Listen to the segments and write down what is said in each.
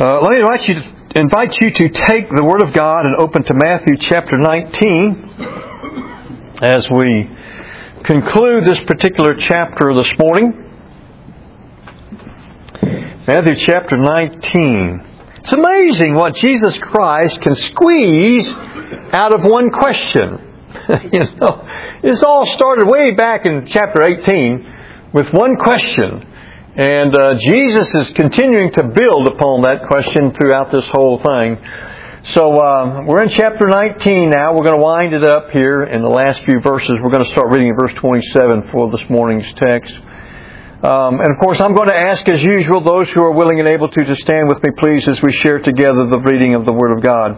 Let me invite you to take the Word of God and open to Matthew chapter 19 as we conclude this particular chapter this morning. Matthew chapter 19. It's amazing what Jesus Christ can squeeze out of one question. This all started way back in chapter 18 with one question. And Jesus is continuing to build upon that question throughout this whole thing. So we're in chapter 19 now. We're going to wind it up here in the last few verses. We're going to start reading in verse 27 for this morning's text. And of course, I'm going to ask, as usual, those who are willing and able to stand with me, please, as we share together the reading of the Word of God.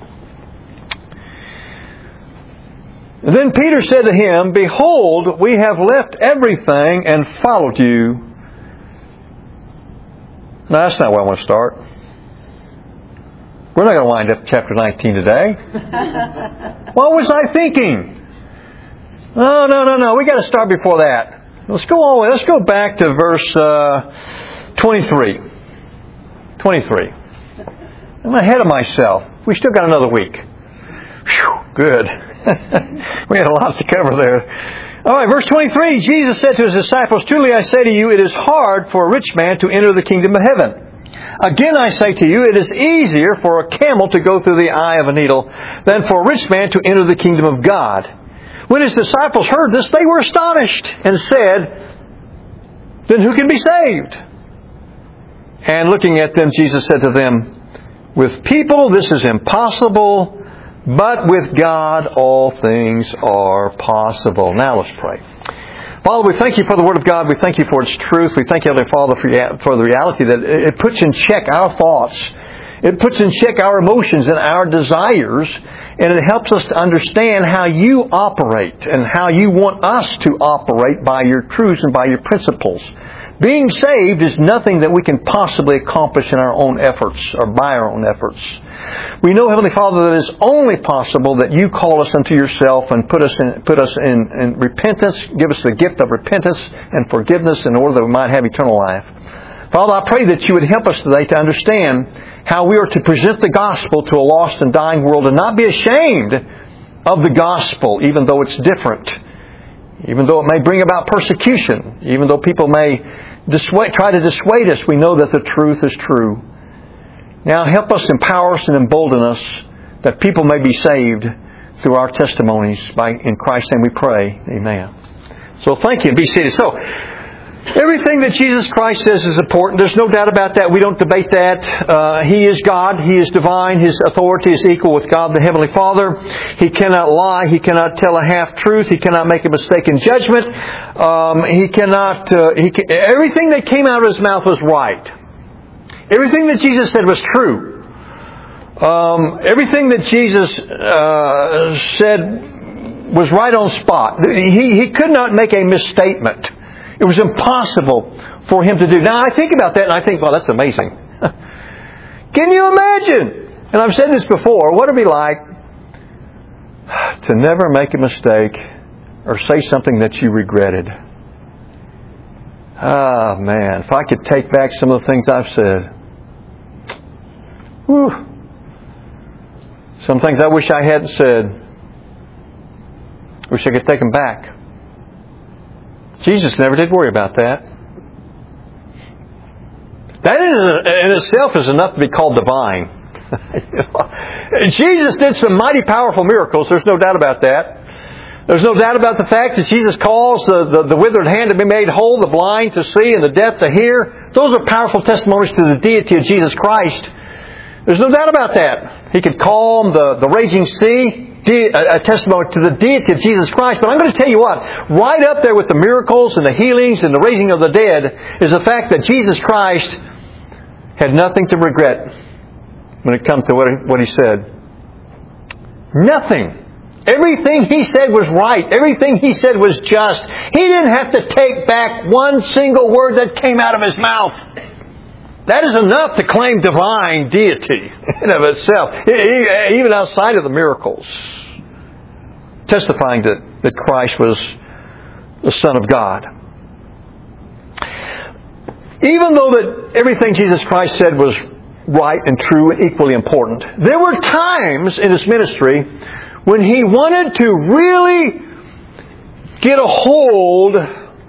Then Peter said to him, "Behold, we have left everything and followed you." No, that's not where I want to start. We're not going to wind up chapter 19 today. What was I thinking? No. We got to start before that. Let's go all the way. Let's go back to verse 23. 23. I'm ahead of myself. We still got another week. Whew, good. We had a lot to cover there. All right, verse 23, Jesus said to His disciples, "Truly I say to you, it is hard for a rich man to enter the kingdom of heaven. Again I say to you, it is easier for a camel to go through the eye of a needle than for a rich man to enter the kingdom of God." When His disciples heard this, they were astonished and said, "Then who can be saved?" And looking at them, Jesus said to them, "With people this is impossible, but with God all things are possible." Now let's pray. Father, we thank You for the Word of God. We thank You for its truth. We thank You, Heavenly Father, for the reality that it puts in check our thoughts. It puts in check our emotions and our desires. And it helps us to understand how You operate and how You want us to operate by Your truths and by Your principles. Being saved is nothing that we can possibly accomplish in our own efforts or by our own efforts. We know, Heavenly Father, that it is only possible that You call us unto Yourself and put us in repentance, give us the gift of repentance and forgiveness in order that we might have eternal life. Father, I pray that You would help us today to understand how we are to present the gospel to a lost and dying world and not be ashamed of the gospel, even though it's different, even though it may bring about persecution, even though people may try to dissuade us. We know that the truth is true. Now help us, empower us, and embolden us that people may be saved through our testimonies. In Christ's name we pray. Amen. So thank you, and be seated. So, everything that Jesus Christ says is important. There's no doubt about that. We don't debate that. He is God. He is divine. His authority is equal with God the Heavenly Father. He cannot lie. He cannot tell a half-truth. He cannot make a mistake in judgment. Everything that came out of His mouth was right. Everything that Jesus said was true. Everything that Jesus said was right on spot. He could not make a misstatement. It was impossible for Him to do. Now, I think about that and I think, well, that's amazing. Can you imagine? And I've said this before. What would it be like to never make a mistake or say something that you regretted? Ah, man. If I could take back some of the things I've said. Whew. Some things I wish I hadn't said. Wish I could take them back. Jesus never did worry about that. That in itself is enough to be called divine. Jesus did some mighty powerful miracles. There's no doubt about that. There's no doubt about the fact that Jesus calls the withered hand to be made whole, the blind to see, and the deaf to hear. Those are powerful testimonies to the deity of Jesus Christ. There's no doubt about that. He could calm the raging sea. A testimony to the deity of Jesus Christ. But I'm going to tell you what, right up there with the miracles and the healings and the raising of the dead is the fact that Jesus Christ had nothing to regret when it comes to what He said. Nothing. Everything He said was right. Everything He said was just. He didn't have to take back one single word that came out of His mouth. That is enough to claim divine deity in of itself, even outside of the miracles. Testifying that Christ was the Son of God. Even though that everything Jesus Christ said was right and true and equally important. There were times in His ministry when He wanted to really get a hold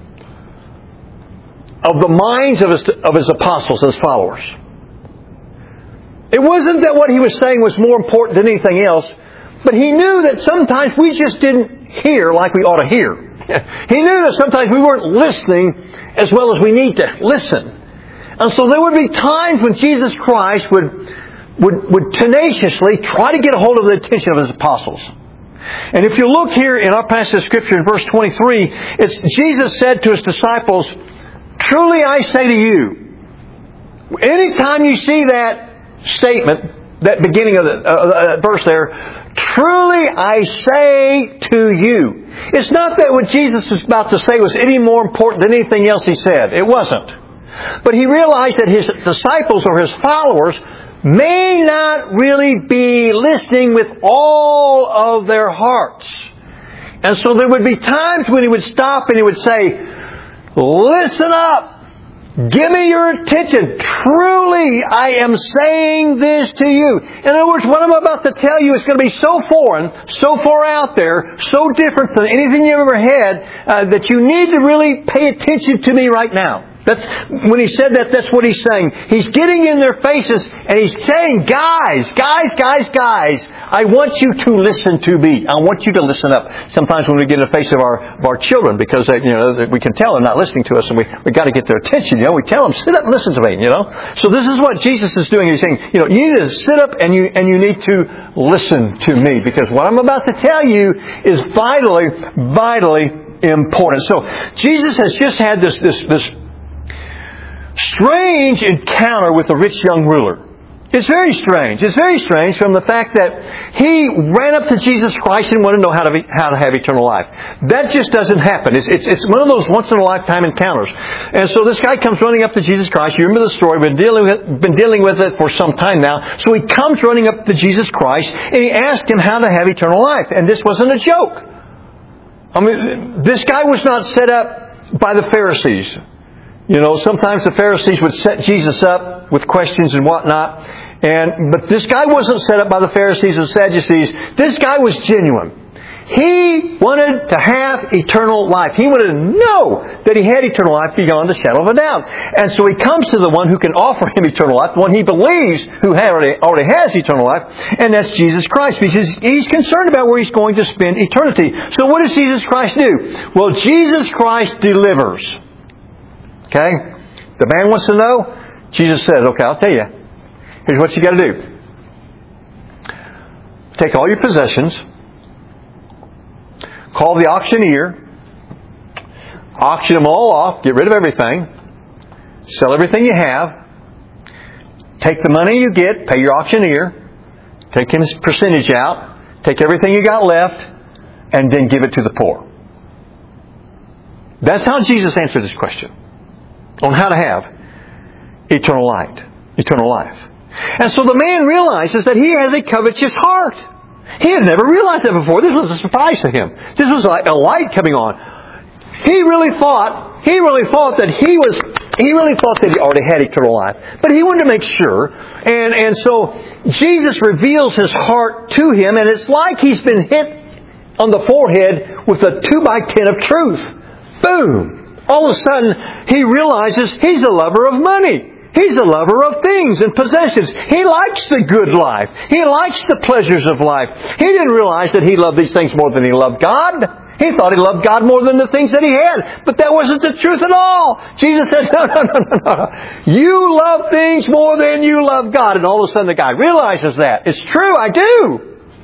of the minds of His apostles and His followers. It wasn't that what He was saying was more important than anything else, but He knew that sometimes we just didn't hear like we ought to hear. He knew that sometimes we weren't listening as well as we need to listen. And so there would be times when Jesus Christ would tenaciously try to get a hold of the attention of His apostles. And if you look here in our passage of Scripture in verse 23, it's Jesus said to His disciples, "Truly I say to you," anytime you see that statement, that beginning of the verse there, "Truly I say to you." It's not that what Jesus was about to say was any more important than anything else He said. It wasn't. But He realized that His disciples or His followers may not really be listening with all of their hearts. And so there would be times when He would stop and He would say, "Listen up. Give me your attention. Truly, I am saying this to you." In other words, what I'm about to tell you is going to be so foreign, so far out there, so different than anything you've ever had, that you need to really pay attention to me right now. That's when He said that, that's what He's saying. He's getting in their faces and He's saying, guys, I want you to listen to me. I want you to listen up. Sometimes when we get in the face of our children, because we can tell they're not listening to us, and we got to get their attention. We tell them, sit up and listen to me. So this is what Jesus is doing. He's saying, you need to sit up and you need to listen to me, because what I'm about to tell you is vitally important. So Jesus has just had this strange encounter with a rich young ruler. It's very strange. It's very strange from the fact that he ran up to Jesus Christ and wanted to know how to have eternal life. That just doesn't happen. It's one of those once-in-a-lifetime encounters. And so this guy comes running up to Jesus Christ. You remember the story. We've been dealing with it for some time now. So he comes running up to Jesus Christ and he asked Him how to have eternal life. And this wasn't a joke. This guy was not set up by the Pharisees. Sometimes the Pharisees would set Jesus up with questions and whatnot. But this guy wasn't set up by the Pharisees and Sadducees. This guy was genuine. He wanted to have eternal life. He wanted to know that he had eternal life beyond a shadow of a doubt. And so he comes to the one who can offer him eternal life, the one he believes who already has eternal life, and that's Jesus Christ, because he's concerned about where he's going to spend eternity. So what does Jesus Christ do? Well, Jesus Christ delivers. Okay? The man wants to know. Jesus says, okay, I'll tell you. Here's what you got to do. Take all your possessions. Call the auctioneer. Auction them all off. Get rid of everything. Sell everything you have. Take the money you get. Pay your auctioneer. Take his percentage out. Take everything you got left. And then give it to the poor. That's how Jesus answered this question. On how to have eternal life. And so the man realizes that he has a covetous heart. He had never realized that before. This was a surprise to him. This was like a light coming on. He really thought that he already had eternal life. But he wanted to make sure. And so Jesus reveals His heart to him, and it's like he's been hit on the forehead with a 2x10 of truth. Boom! All of a sudden, he realizes he's a lover of money. He's a lover of things and possessions. He likes the good life. He likes the pleasures of life. He didn't realize that he loved these things more than he loved God. He thought he loved God more than the things that he had. But that wasn't the truth at all. Jesus says, no. You love things more than you love God. And all of a sudden the guy realizes that. It's true, I do.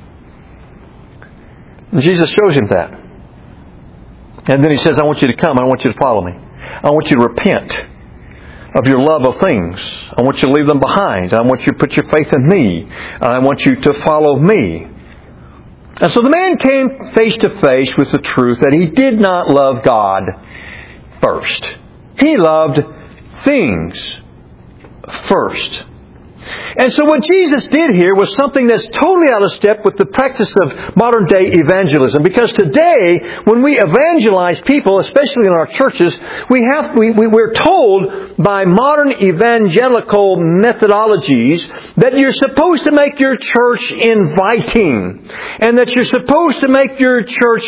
And Jesus shows him that. And then He says, I want you to come. I want you to follow me. I want you to repent of your love of things. I want you to leave them behind. I want you to put your faith in me. I want you to follow me. And so the man came face to face with the truth that he did not love God first. He loved things first. And so what Jesus did here was something that's totally out of step with the practice of modern day evangelism. Because today, when we evangelize people, especially in our churches, we're told by modern evangelical methodologies that you're supposed to make your church inviting. And that you're supposed to make your church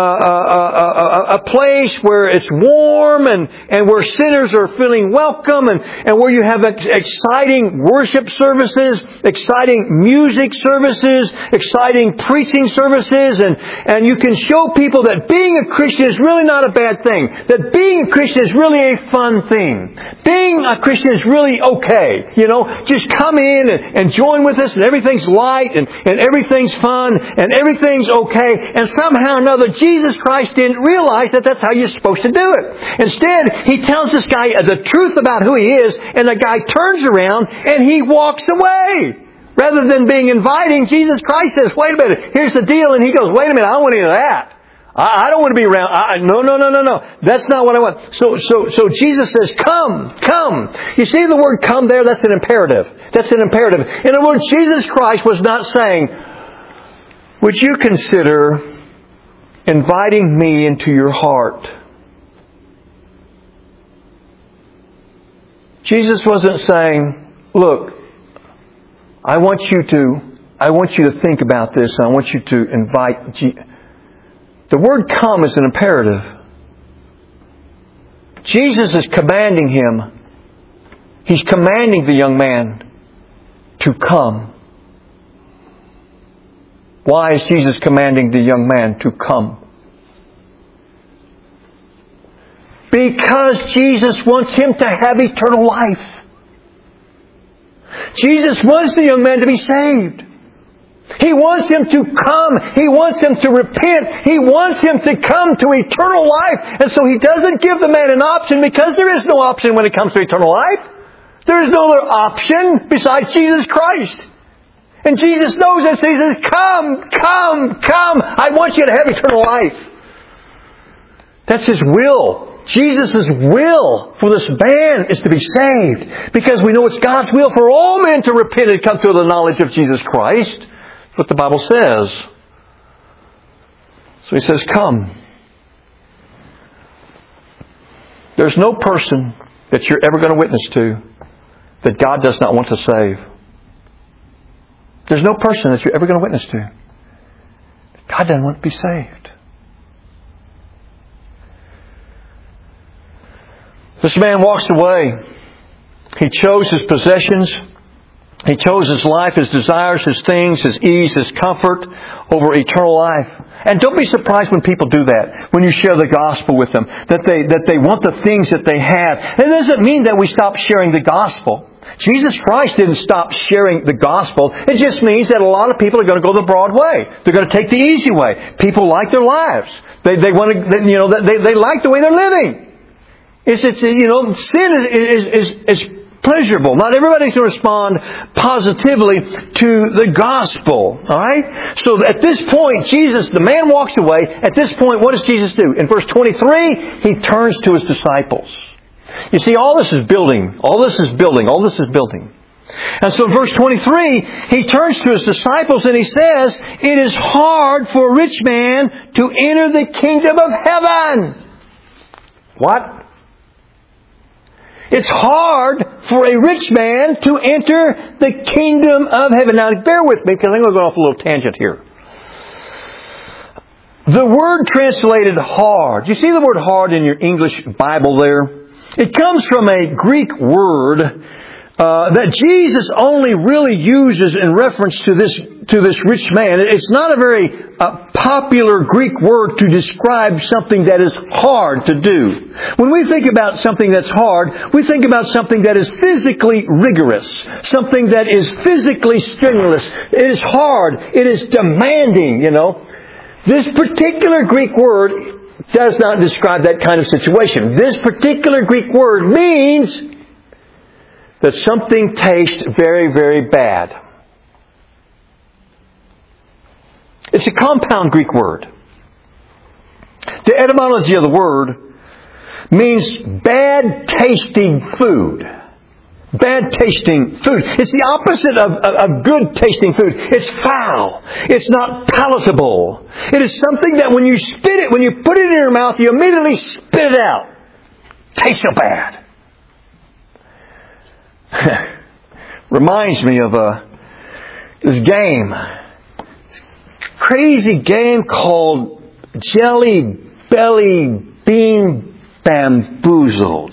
a place where it's warm and where sinners are feeling welcome and where you have exciting worship services, exciting music services, exciting preaching services, and you can show people that being a Christian is really not a bad thing. That being a Christian is really a fun thing. Being a Christian is really okay. Just come in and join with us and everything's light and everything's fun and everything's okay. And somehow or another, Jesus Christ didn't realize that that's how you're supposed to do it. Instead, He tells this guy the truth about who he is, and the guy turns around and he walks away. Rather than being inviting, Jesus Christ says, wait a minute, here's the deal. And he goes, wait a minute, I don't want any of that. I don't want to be around. No. That's not what I want. So Jesus says, come. You see the word come there? That's an imperative. In other words, Jesus Christ was not saying, would you consider inviting me into your heart? Jesus wasn't saying, look, I want you to think about this. I want you to invite The word come is an imperative. Jesus is commanding him. He's commanding the young man to come. Why is Jesus commanding the young man to come? Because Jesus wants him to have eternal life. Jesus wants the young man to be saved. He wants him to come. He wants him to repent. He wants him to come to eternal life. And so He doesn't give the man an option, because there is no option when it comes to eternal life. There is no other option besides Jesus Christ. And Jesus knows this. He says, come. I want you to have eternal life. That's His will. Jesus' will for this man is to be saved. Because we know it's God's will for all men to repent and come to the knowledge of Jesus Christ. That's what the Bible says. So He says, come. There's no person that you're ever going to witness to that God does not want to save. There's no person that you're ever going to witness to that God doesn't want to be saved. This man walks away. He chose his possessions. He chose his life, his desires, his things, his ease, his comfort over eternal life. And don't be surprised when people do that, when you share the gospel with them, that they want the things that they have. It doesn't mean that we stop sharing the gospel. Jesus Christ didn't stop sharing the gospel. It just means that a lot of people are going to go the broad way. They're going to take the easy way. People like their lives. They want to, they like the way they're living. Sin is pleasurable. Not everybody's going to respond positively to the gospel. All right? So at this point, the man walks away. At this point, what does Jesus do? In verse 23, He turns to His disciples. You see, all this is building. And so in verse 23, He turns to His disciples and He says, it is hard for a rich man to enter the kingdom of heaven. What? It's hard for a rich man to enter the kingdom of heaven. Now, bear with me, because I'm going to go off a little tangent here. The word translated hard. You see the word hard in your English Bible there? It comes from a Greek word that Jesus only really uses in reference to this rich man. It's not a very popular Greek word to describe something that is hard to do. When we think about something that's hard, we think about something that is physically rigorous, something that is physically strenuous. It is hard. It is demanding, This particular Greek word does not describe that kind of situation. This particular Greek word means that something tastes very, very bad. It's a compound Greek word. The etymology of the word means bad tasting food. Bad tasting food. It's the opposite of good tasting food. It's foul. It's not palatable. It is something that when you spit it, when you put it in your mouth, you immediately spit it out. Tastes so bad. Reminds me of this game. Crazy game called Jelly Belly Bean Bamboozled.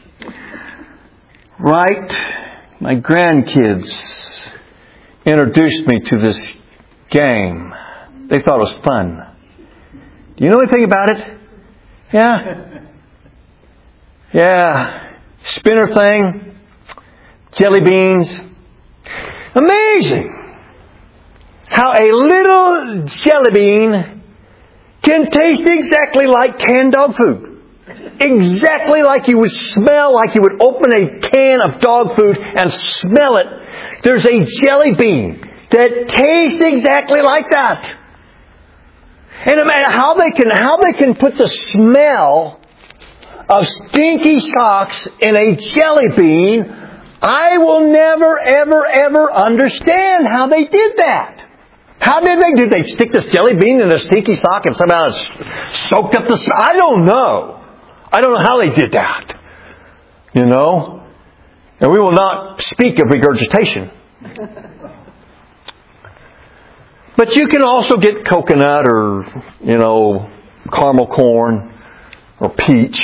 Right? My grandkids introduced me to this game. They thought it was fun. Do you know anything about it? Yeah? Yeah. Spinner thing. Jelly beans. Amazing how a little jelly bean can taste exactly like canned dog food. Exactly like you would smell, like you would open a can of dog food and smell it. There's a jelly bean that tastes exactly like that. And no matter how they can put the smell of stinky socks in a jelly bean, I will never, ever, ever understand how they did that. How did they do? They stick this jelly bean in a stinky sock and somehow it's soaked up the smell. I don't know. I don't know how they did that. You know? And we will not speak of regurgitation. But you can also get coconut or, caramel corn or peach,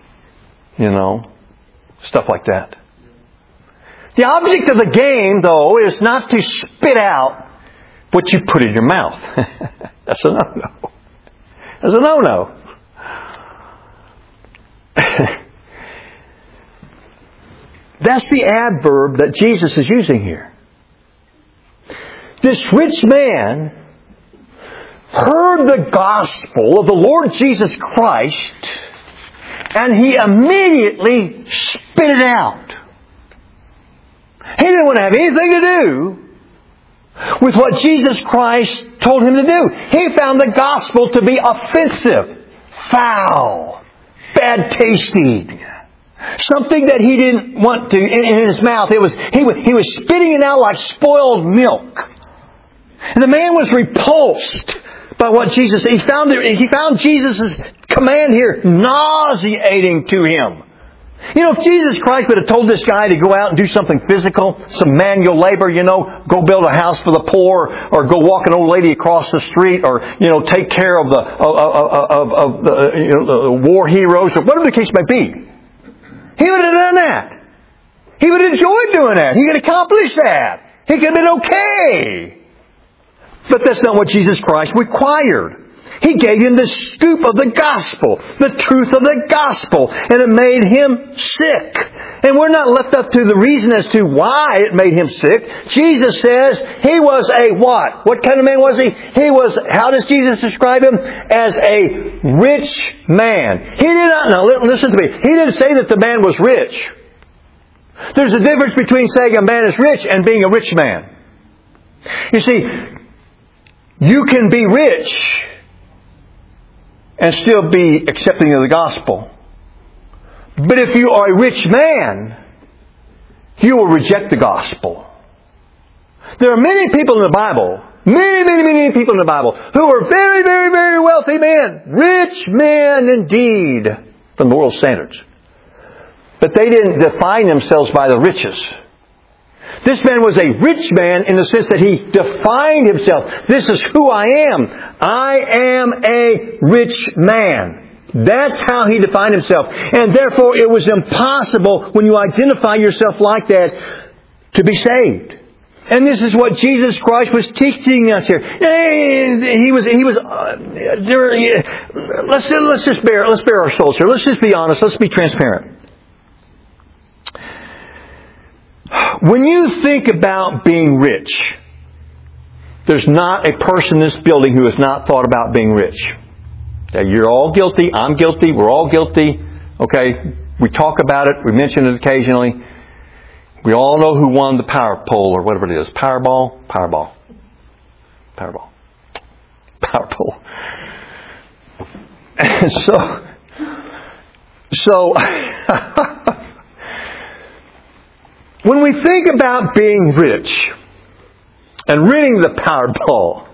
stuff like that. The object of the game, though, is not to spit out what you put in your mouth. That's a no-no. That's a no-no. That's the adverb that Jesus is using here. This rich man heard the gospel of the Lord Jesus Christ and he immediately spit it out. He didn't want to have anything to do with what Jesus Christ told him to do. He found the gospel to be offensive, foul, bad tasting. Something that he didn't want to in his mouth. He was spitting it out like spoiled milk. And the man was repulsed by what Jesus said. He found Jesus' command here nauseating to him. If Jesus Christ would have told this guy to go out and do something physical, some manual labor, go build a house for the poor, or go walk an old lady across the street, or take care of the war heroes, or whatever the case may be, he would have done that. He would have enjoyed doing that. He could accomplish that. He could have been okay. But that's not what Jesus Christ required. He gave him the scoop of the gospel, the truth of the gospel, and it made him sick. And we're not left up to the reason as to why it made him sick. Jesus says he was a what? What kind of man was he? He was, how does Jesus describe him? As a rich man. He did not, now listen to me, he didn't say that the man was rich. There's a difference between saying a man is rich and being a rich man. You see, you can be rich and still be accepting of the gospel. But if you are a rich man, you will reject the gospel. There are many people in the Bible, many people in the Bible, who are very, very, very wealthy men. Rich men indeed, from the world's standards. But they didn't define themselves by the riches. This man was a rich man in the sense that he defined himself. This is who I am. I am a rich man. That's how he defined himself. And therefore it was impossible when you identify yourself like that to be saved. And this is what Jesus Christ was teaching us here. Let's bare our souls here. Let's just be honest. Let's be transparent. When you think about being rich, there's not a person in this building who has not thought about being rich. Okay, you're all guilty. I'm guilty. We're all guilty. Okay, we talk about it. We mention it occasionally. We all know who won the Powerball or whatever it is. Powerball. And so When we think about being rich and winning the Powerball,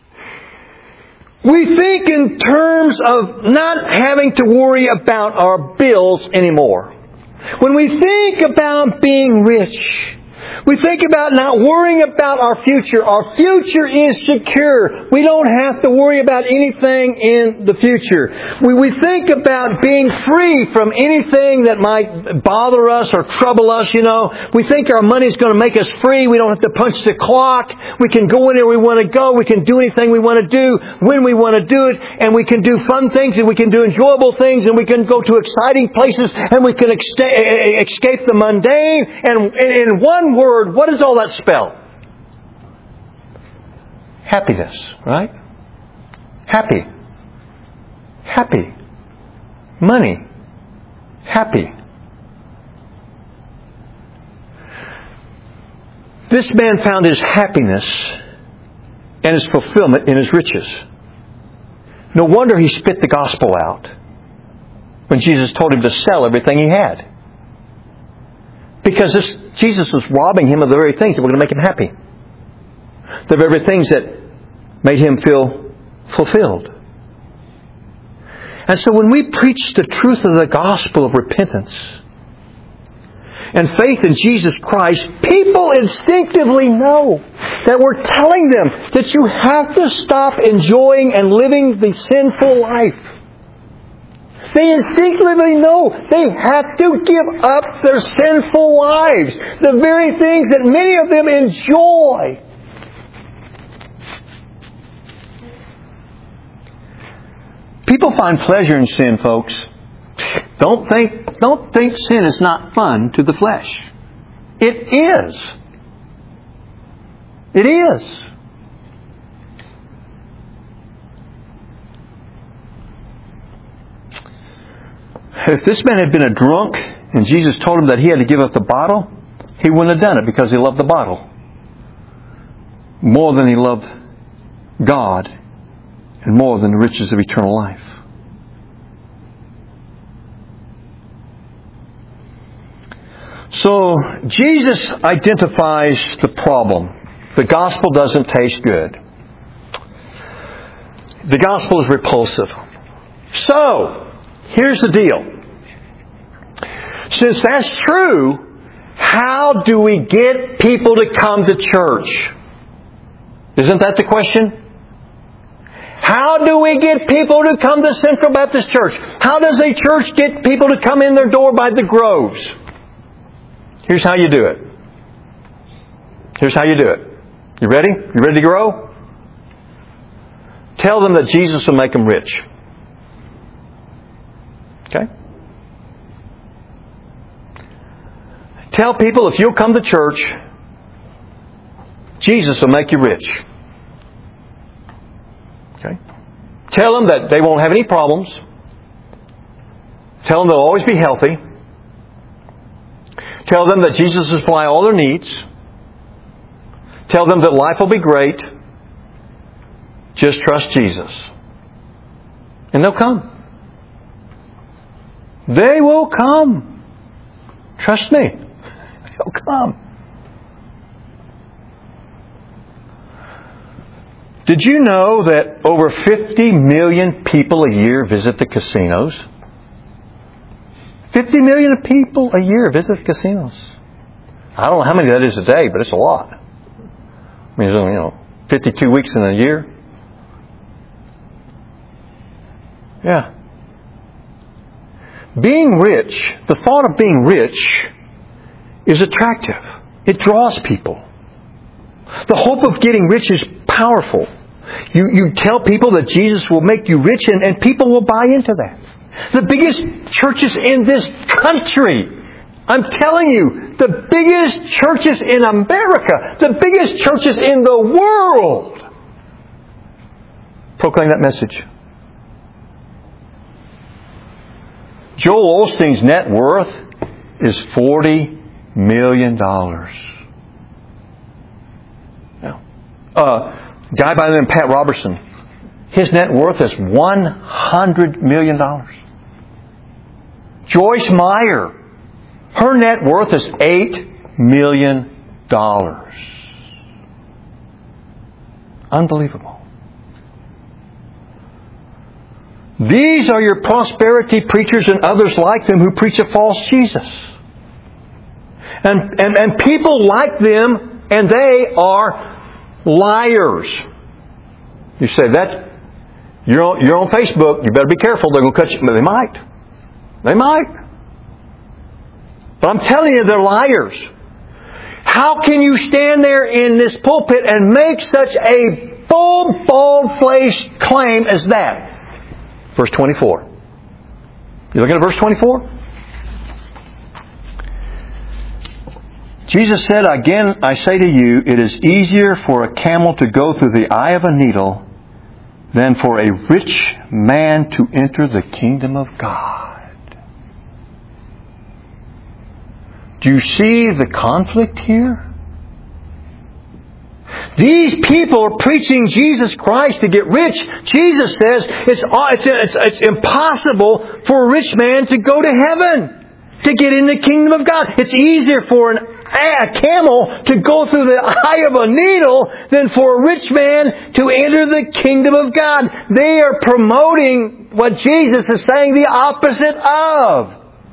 we think in terms of not having to worry about our bills anymore. When we think about being rich, we think about not worrying about our future. Our future is secure. We don't have to worry about anything in the future. We think about being free from anything that might bother us or trouble us, We think our money's going to make us free. We don't have to punch the clock. We can go anywhere we want to go. We can do anything we want to do when we want to do it. And we can do fun things and we can do enjoyable things and we can go to exciting places and we can escape the mundane. And in one word, what does all that spell? Happiness, right? Happy. Happy. Money. Happy. This man found his happiness and his fulfillment in his riches. No wonder he spit the gospel out when Jesus told him to sell everything he had. Because Jesus was robbing him of the very things that were going to make him happy. The very things that made him feel fulfilled. And so when we preach the truth of the gospel of repentance and faith in Jesus Christ, people instinctively know that we're telling them that you have to stop enjoying and living the sinful life. They instinctively know they have to give up their sinful lives, the very things that many of them enjoy. People find pleasure in sin, folks. Don't think sin is not fun to the flesh. It is. It is. If this man had been a drunk and Jesus told him that he had to give up the bottle, he wouldn't have done it because he loved the bottle more than he loved God and more than the riches of eternal life. So Jesus identifies the problem. The gospel doesn't taste good. The gospel is repulsive. So, here's the deal. Since that's true, how do we get people to come to church? Isn't that the question? How do we get people to come to Central Baptist Church? How does a church get people to come in their door by the Groves? Here's how you do it. Here's how you do it. You ready? You ready to grow? Tell them that Jesus will make them rich. Okay? Tell people if you'll come to church, Jesus will make you rich. Okay? Tell them that they won't have any problems. Tell them they'll always be healthy. Tell them that Jesus will supply all their needs. Tell them that life will be great. Just trust Jesus. And they'll come. They will come. Trust me. They'll come. Did you know that over 50 million people a year visit the casinos? 50 million people a year visit casinos. I don't know how many that is a day, but it's a lot. I mean, 52 weeks in a year. Yeah. Being rich, the thought of being rich is attractive. It draws people. The hope of getting rich is powerful. You tell people that Jesus will make you rich and people will buy into that. The biggest churches in this country, I'm telling you, the biggest churches in America, the biggest churches in the world, proclaim that message. Joel Osteen's net worth is $40 million. Now, a guy by the name of Pat Robertson, his net worth is $100 million. Joyce Meyer, her net worth is $8 million. Unbelievable. These are your prosperity preachers and others like them who preach a false Jesus. And people like them, and they are liars. You say, you're on Facebook, you better be careful, they're going to cut you. They might. They might. But I'm telling you, they're liars. How can you stand there in this pulpit and make such a bold, bald-faced claim as that? Verse 24. You looking at verse 24? Jesus said, "Again, I say to you, it is easier for a camel to go through the eye of a needle than for a rich man to enter the kingdom of God." Do you see the conflict here? These people are preaching Jesus Christ to get rich. Jesus says it's impossible for a rich man to go to heaven, to get in the kingdom of God. It's easier for a camel to go through the eye of a needle than for a rich man to enter the kingdom of God. They are promoting what Jesus is saying the opposite of.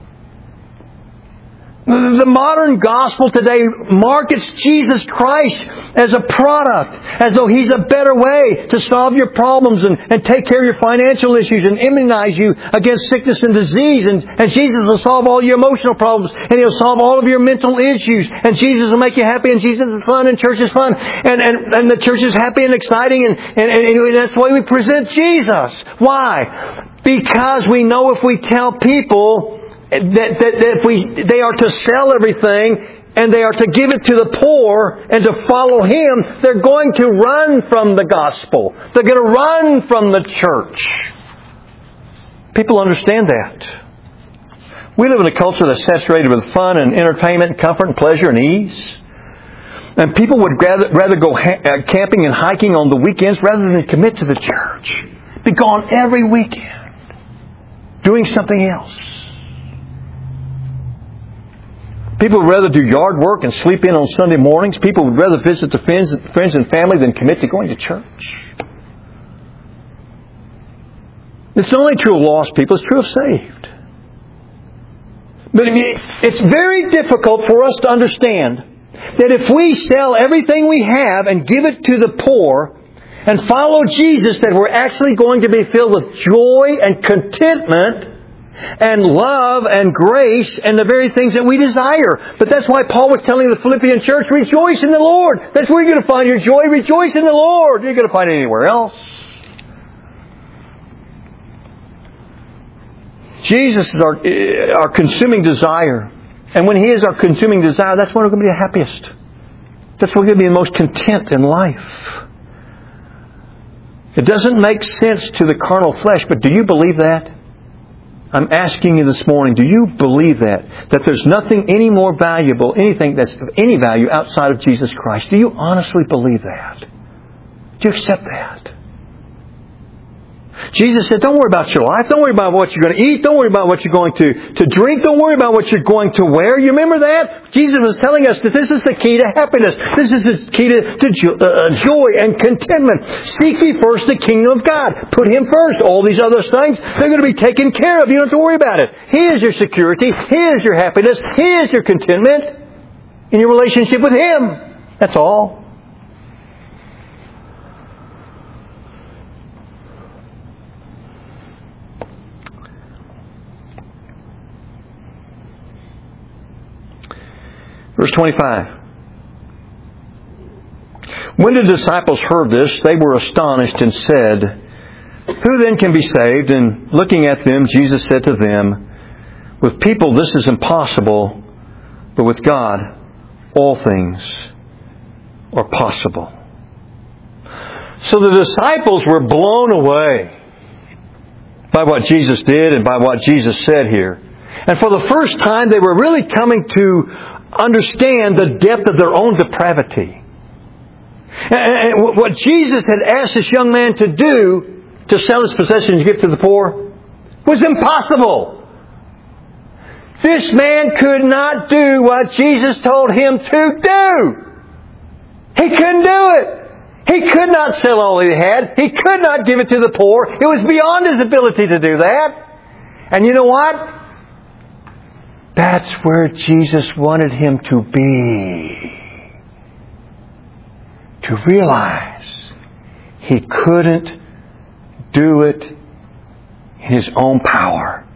The modern gospel today markets Jesus Christ as a product, as though He's a better way to solve your problems and take care of your financial issues and immunize you against sickness and disease. And Jesus will solve all your emotional problems, and He'll solve all of your mental issues. And Jesus will make you happy, and Jesus is fun, and church is fun. And the church is happy and exciting, and that's the way we present Jesus. Why? Because we know if we tell people that they are to sell everything and they are to give it to the poor and to follow Him, they're going to run from the gospel. They're going to run from the church. People understand that. We live in a culture that's saturated with fun and entertainment and comfort and pleasure and ease. And people would rather go camping and hiking on the weekends rather than commit to the church. Be gone every weekend doing something else. People would rather do yard work and sleep in on Sunday mornings. People would rather visit their friends and family than commit to going to church. It's not only true of lost people, it's true of saved. But it's very difficult for us to understand that if we sell everything we have and give it to the poor and follow Jesus, that we're actually going to be filled with joy and contentment and love and grace and the very things that we desire. But that's why Paul was telling the Philippian church, rejoice in the Lord. That's where you're going to find your joy. Rejoice in the Lord. You're going to find it anywhere else. Jesus is our consuming desire. And when He is our consuming desire, that's when we're going to be the happiest. That's when we're going to be the most content in life. It doesn't make sense to the carnal flesh, but do you believe that? I'm asking you this morning, do you believe that? That there's nothing any more valuable, anything that's of any value outside of Jesus Christ? Do you honestly believe that? Do you accept that? Jesus said, don't worry about your life. Don't worry about what you're going to eat. Don't worry about what you're going to drink. Don't worry about what you're going to wear. You remember that? Jesus was telling us that this is the key to happiness. This is the key to joy and contentment. Seek ye first the kingdom of God. Put Him first. All these other things, they're going to be taken care of. You don't have to worry about it. He is your security. He is your happiness. He is your contentment in your relationship with Him. That's all. Verse 25. When the disciples heard this, they were astonished and said, who then can be saved? And looking at them, Jesus said to them, with people this is impossible, but with God all things are possible. So the disciples were blown away by what Jesus did and by what Jesus said here. And for the first time, they were really coming to understand the depth of their own depravity. And what Jesus had asked this young man to do, to sell his possessions and give to the poor, was impossible. This man could not do what Jesus told him to do. He couldn't do it. He could not sell all he had. He could not give it to the poor. It was beyond his ability to do that. And you know what? That's where Jesus wanted him to be. To realize he couldn't do it in his own power.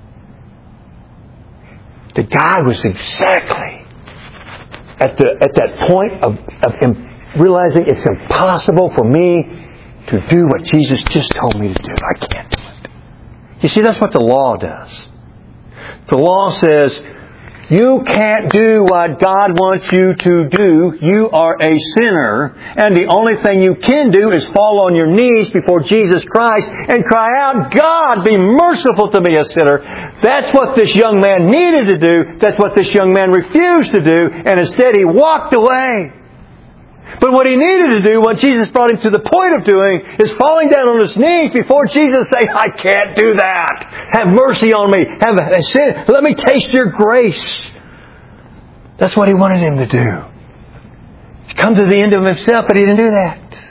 The guy was exactly at that point of realizing it's impossible for me to do what Jesus just told me to do. I can't do it. You see, that's what the law does. The law says, you can't do what God wants you to do. You are a sinner. And the only thing you can do is fall on your knees before Jesus Christ and cry out, God, be merciful to me, a sinner. That's what this young man needed to do. That's what this young man refused to do. And instead he walked away. But what he needed to do, what Jesus brought him to the point of doing, is falling down on his knees before Jesus saying, I can't do that. Have mercy on me. Let me taste your grace. That's what he wanted him to do. To come to the end of himself, but he didn't do that.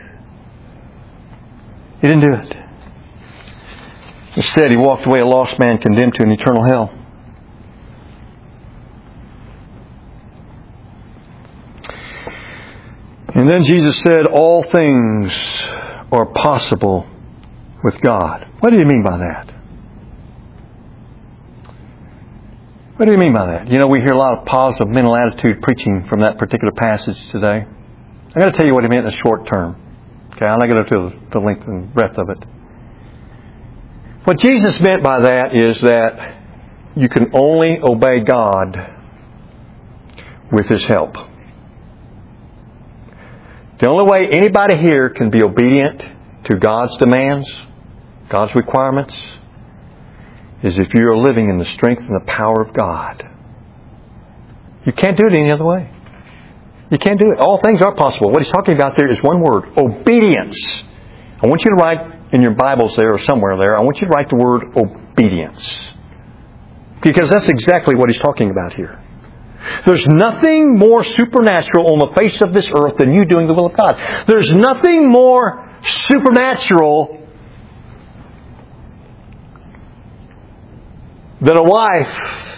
He didn't do it. Instead, he walked away a lost man condemned to an eternal hell. And then Jesus said, all things are possible with God. What do you mean by that? What do you mean by that? You know, we hear a lot of positive mental attitude preaching from that particular passage today. I'm going to tell you what he meant in the short term. Okay, I'm not going to go to the length and breadth of it. What Jesus meant by that is that you can only obey God with His help. The only way anybody here can be obedient to God's demands, God's requirements, is if you are living in the strength and the power of God. You can't do it any other way. You can't do it. All things are possible. What he's talking about there is one word, obedience. I want you to write in your Bibles there or somewhere there, I want you to write the word obedience. Because that's exactly what he's talking about here. There's nothing more supernatural on the face of this earth than you doing the will of God. There's nothing more supernatural than a wife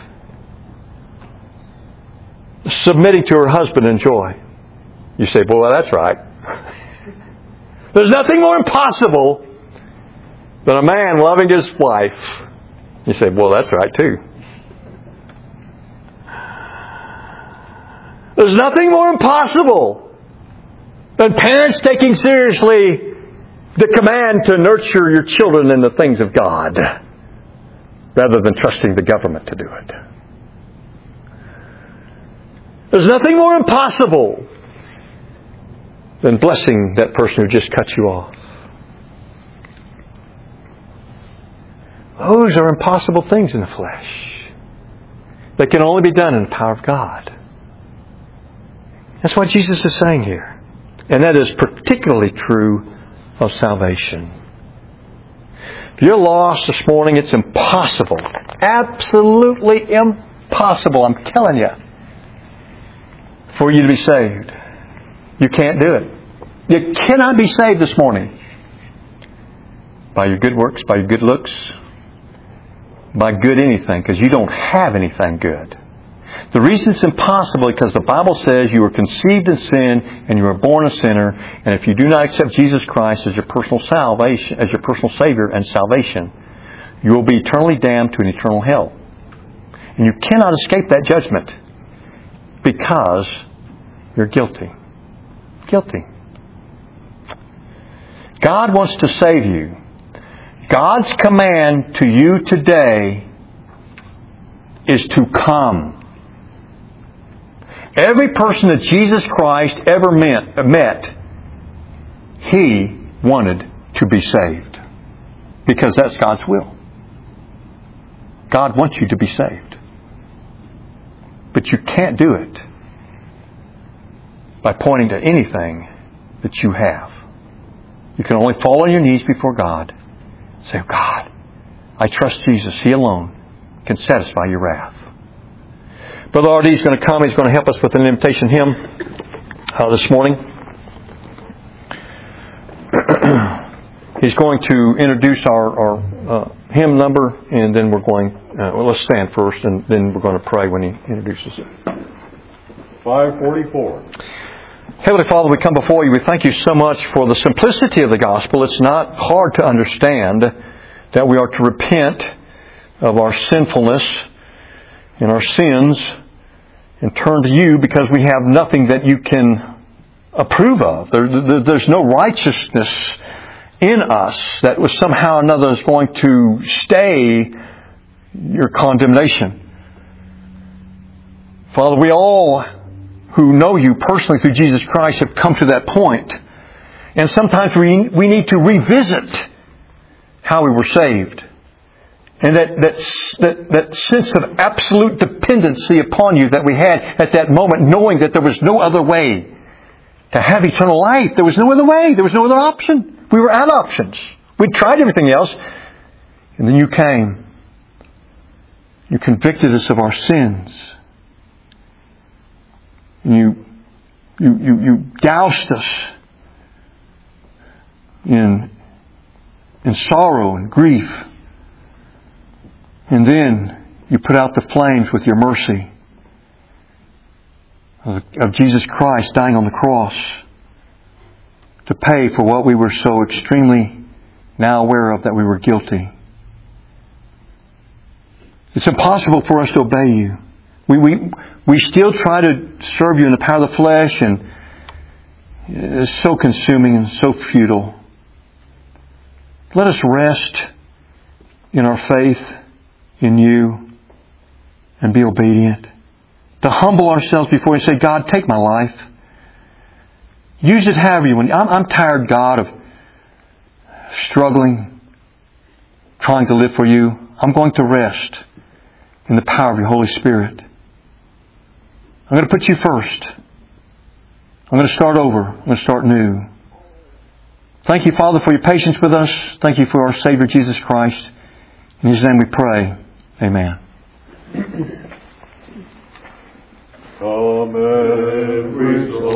submitting to her husband in joy. You say, boy, that's right. There's nothing more impossible than a man loving his wife. You say, well, that's right too. There's nothing more impossible than parents taking seriously the command to nurture your children in the things of God rather than trusting the government to do it. There's nothing more impossible than blessing that person who just cut you off. Those are impossible things in the flesh. They can only be done in the power of God. That's what Jesus is saying here. And that is particularly true of salvation. If you're lost this morning, it's impossible. Absolutely impossible, I'm telling you, for you to be saved. You can't do it. You cannot be saved this morning by your good works, by your good looks, by good anything, because you don't have anything good. The reason it's impossible is because the Bible says you were conceived in sin and you were born a sinner, and if you do not accept Jesus Christ as your personal salvation, as your personal Savior and salvation, you will be eternally damned to an eternal hell. And you cannot escape that judgment because you're guilty. Guilty. God wants to save you. God's command to you today is to come. Every person that Jesus Christ ever met, He wanted to be saved. Because that's God's will. God wants you to be saved. But you can't do it by pointing to anything that you have. You can only fall on your knees before God and say, God, I trust Jesus. He alone can satisfy your wrath. Brother R.D. is going to come. He's going to help us with an invitation hymn this morning. He's going to introduce our hymn number, and then we're going... let's stand first, and then we're going to pray when he introduces it. 544. Heavenly Father, we come before you. We thank you so much for the simplicity of the gospel. It's not hard to understand that we are to repent of our sinfulness and our sins and turn to you because we have nothing that you can approve of. There's no righteousness in us that was somehow or another is going to stay your condemnation. Father, we all who know you personally through Jesus Christ have come to that point. And sometimes we need to revisit how we were saved. And that sense of absolute dependency upon you that we had at that moment, knowing that there was no other way to have eternal life. There was no other way. There was no other option. We were out of options. We tried everything else. And then you came. You convicted us of our sins. And you doused us in sorrow and grief. And then you put out the flames with your mercy of Jesus Christ dying on the cross to pay for what we were so extremely now aware of that we were guilty. It's impossible for us to obey you. We still try to serve you in the power of the flesh, and it's so consuming and so futile. Let us rest in our faith in you and be obedient. To humble ourselves before you and say, God, take my life. Use it however you want. I'm tired, God, of struggling, trying to live for you. I'm going to rest in the power of your Holy Spirit. I'm going to put you first. I'm going to start over. I'm going to start new. Thank you, Father, for your patience with us. Thank you for our Savior, Jesus Christ. In His name we pray. Amen. Come every soul.